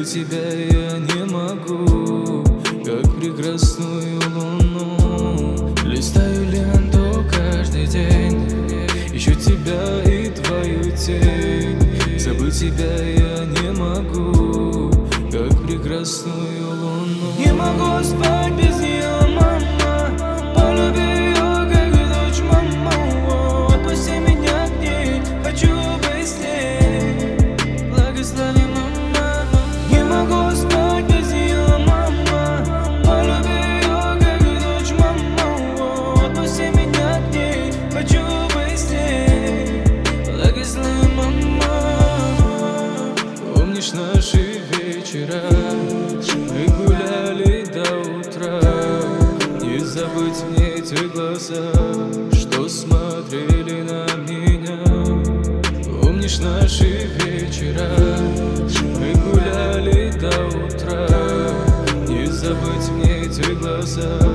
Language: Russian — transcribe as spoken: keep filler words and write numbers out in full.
Забыть тебя я не могу, как прекрасную луну. Листаю ленту каждый день, ищу тебя и твою тень. Забыть тебя я не могу, как прекрасную луну. Не могу спать без нее, мама. Полюби ее, как дочь, мама. Отпусти меня к ней, хочу быть с ней. Благослови, мама. Не могу спать без нее, мама. Полюби ее, как дочь, мама. Отпусти меня к ней, хочу быть с ней. Благослови, мама. Помнишь наши вечера? Мы гуляли до утра. Не забыть мне эти глаза, что смотрели на меня. Помнишь наши вечера? Мы гуляли до утра. Не забыть мне эти глаза.